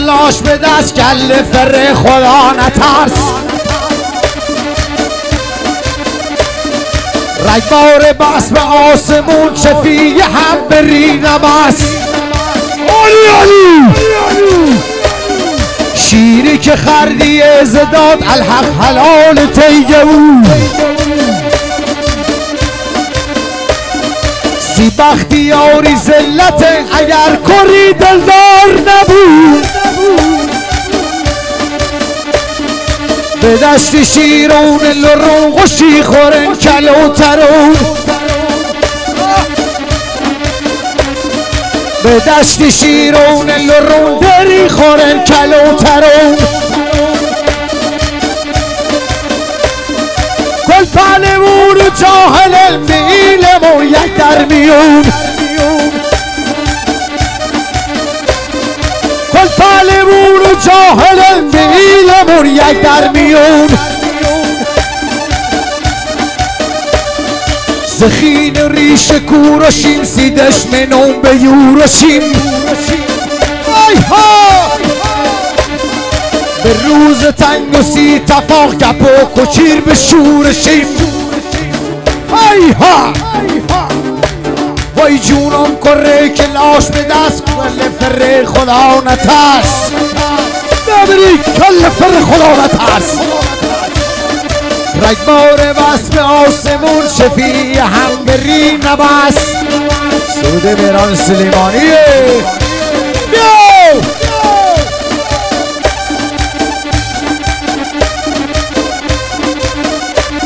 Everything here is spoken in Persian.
لاش به دست کل فر خدا نترس رگبار بس به آسمون شفیه هم بری نمس شیری که خردی زداد الحق حلال تیگه او سی بختیاری زلت اگر کری دلدار نبود به دشت شیرون لرون خوشی خورن کلوترون به دشت شیرون لرون دری خورن کلوترون کل پنمون و جاهل بیلمون یک در میون کل پنمون و جاهل بیلمون یک در میون زخین ریش کورشیم سیدش منون به یورشیم به روز تنگ و سی تفاق گپ و کچیر به شورشیم وای جونم کره که لاش به دست کل فر خدا نترس ببری کل فر خدا نترس رگبار بس به آسمون شفیه هم بری نبس سود میران سلیمانیه